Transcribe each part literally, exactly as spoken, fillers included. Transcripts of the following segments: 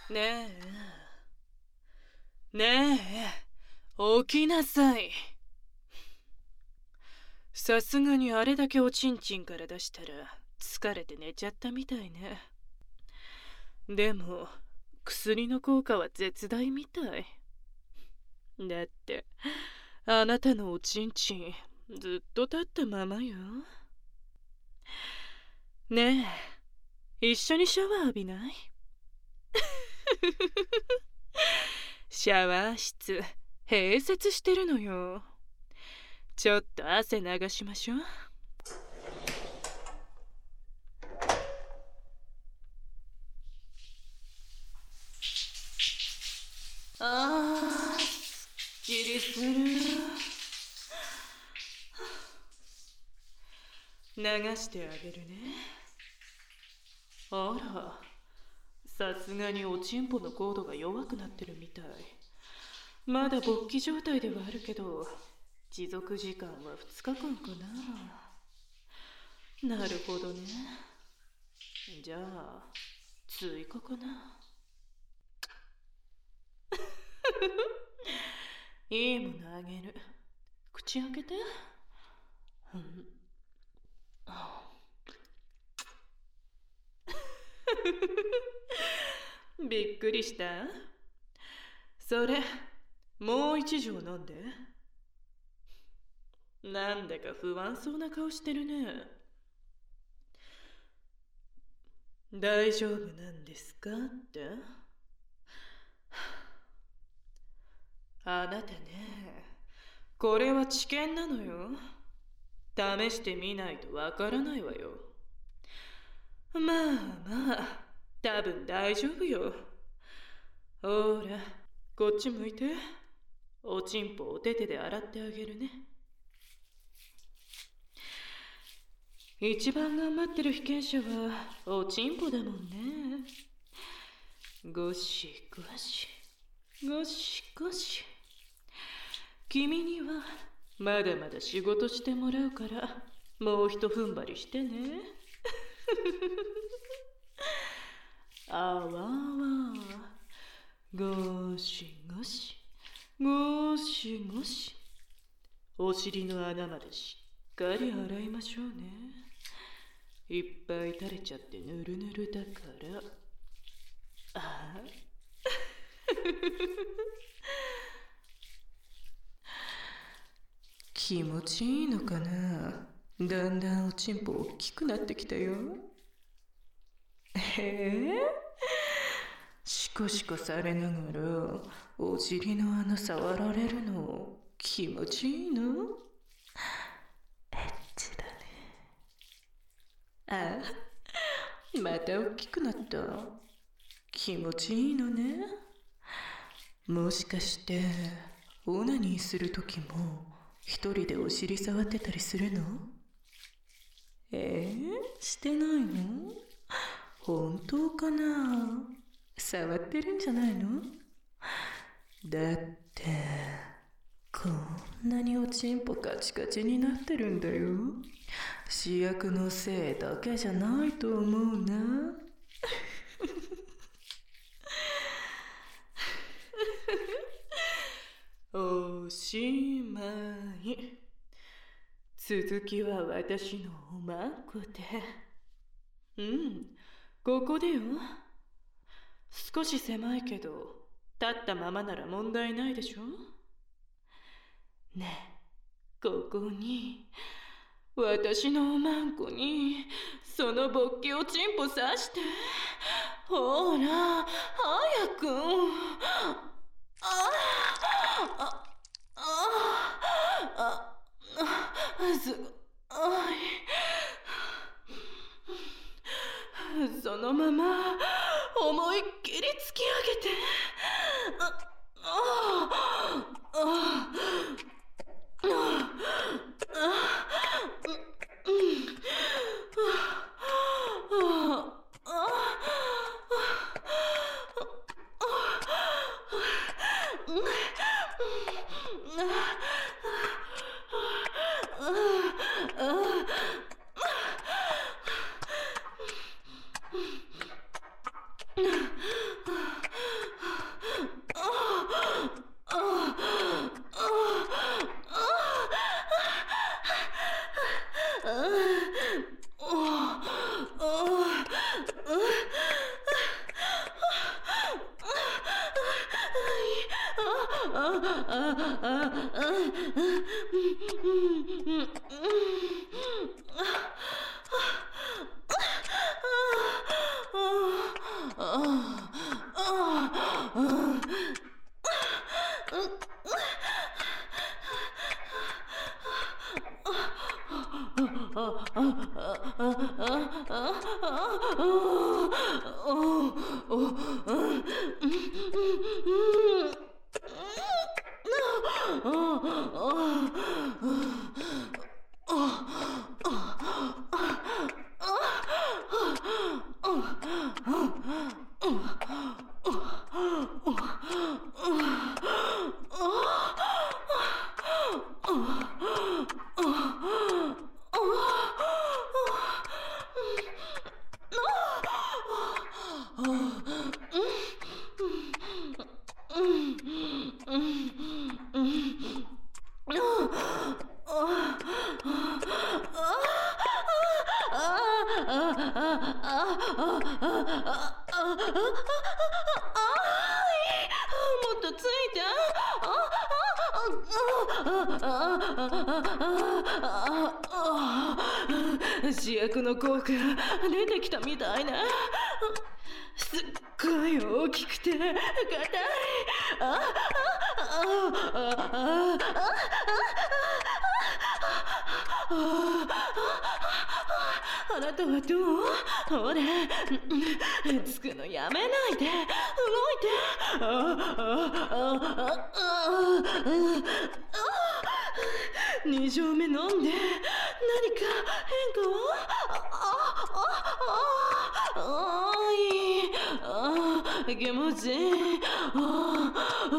ねえ、ねえ、起きなさい。さすがにあれだけおちんちんから出したら疲れて寝ちゃったみたいね。でも薬の効果は絶大みたい。だってあなたのおちんちんずっと立ったままよ。ねえ、一緒にシャワー浴びない？シャワー室併設してるのよ。ちょっと汗流しましょう。あー、すっきりする。流してあげるね。あら、さすがにおちんぽのコードが弱くなってるみたい。まだ勃起状態ではあるけど、持続時間はふつかかんかな。なるほどね。じゃあ追加かな。いいものあげる。口開けて。うん、びっくりした？それもう一錠飲んで。なんだか不安そうな顔してるね。大丈夫なんですかって？あなたね、これは治験なのよ。試してみないとわからないわよ。まあまあ、多分大丈夫よ。ほら、こっち向いて。おちんぽをお手手で洗ってあげるね。一番頑張ってる被験者はおちんぽだもんね。ゴシゴシゴシゴシ。君にはまだまだ仕事してもらうから、もうひと踏ん張りしてね。あわわ、ゴシゴシゴシゴシ。お尻の穴までしっかり洗いましょうね。いっぱい垂れちゃってぬるぬるだから。ああ気持ちいいのかな。だんだんおちんぽ大きくなってきたよ。へえ、シコシコされながらお尻の穴触られるの気持ちいいの？エッチだね。あ、また大きくなった。気持ちいいのね。もしかしてオナニーするときも一人でお尻触ってたりするの？えー、してないの？本当かな？触ってるんじゃないの？だってこんなにおちんぽカチカチになってるんだよ。試薬のせいだけじゃないと思うな。おしまい。続きは私のおまんこで。うん、ここでよ。少し狭いけど立ったままなら問題ないでしょ。ねえ、ここに私のおまんこにその勃起をチンポさして。ほら早く。あああああすごい。そのまま思いっきり突き上げて。ああああ主役の効果が出てきたみたいね。すっごい大きくて硬い。ああああああなたはどう？ほれ、つくのやめないで。動いて。ああああ二錠目飲んで何か変化は？ああああいい。ああ気持ちいい。あああ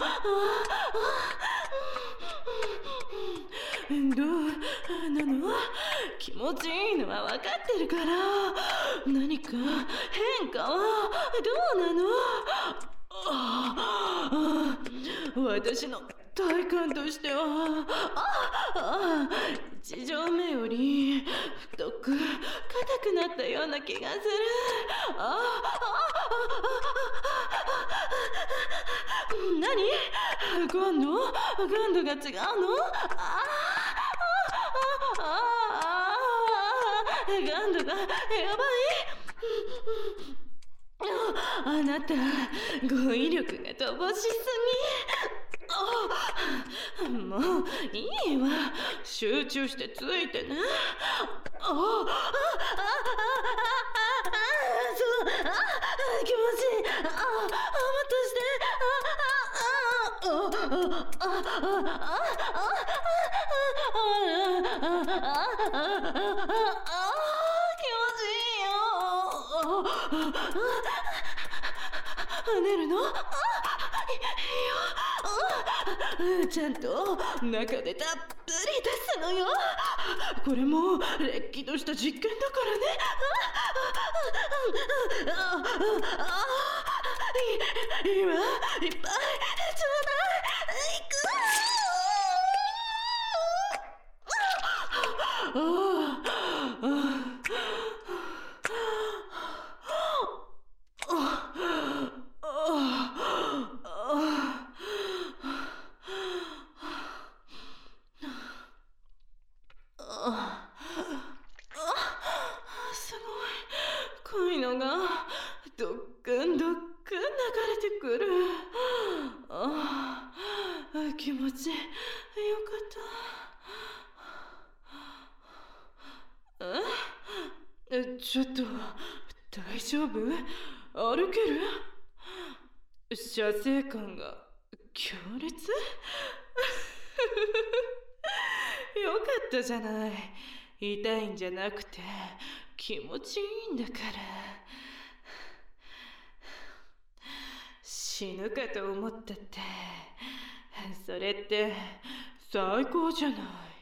どうなの？気持ちいいのは分かってるから。何か変化はどうなの？ああ私の体感としてはああ一錠目より太く硬くなったような気がする。ああ何？今度今度が違うの？ああ今度がやばい。あなた語彙力が乏しすぎ。もういいわ。集中してついてね。ああああそう気持ちいい。ああもっとして。あああああ跳ねるの？あいいよ。ちゃんと中でたっぷり出すのよ。これもれっきとした実験だからね。いいわ、いっぱいちょうだい。行く。ああすごい。濃いのがどっくんどっくん流れてくる。ああ気持ちよかった。えちょっと大丈夫？歩ける？射精感が強烈？よかったじゃない。痛いんじゃなくて気持ちいいんだから。死ぬかと思ったって、それって最高じゃない。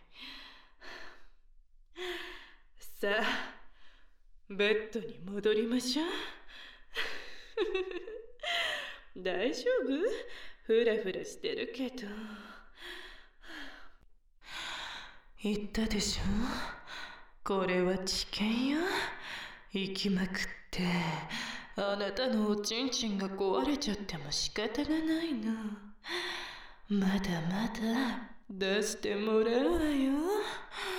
さあベッドに戻りましょう。大丈夫？フラフラしてるけど。言ったでしょ？これは危険よ。行きまくってあなたのおちんちんが壊れちゃっても仕方がないの。 まだまだ出してもらうわよ。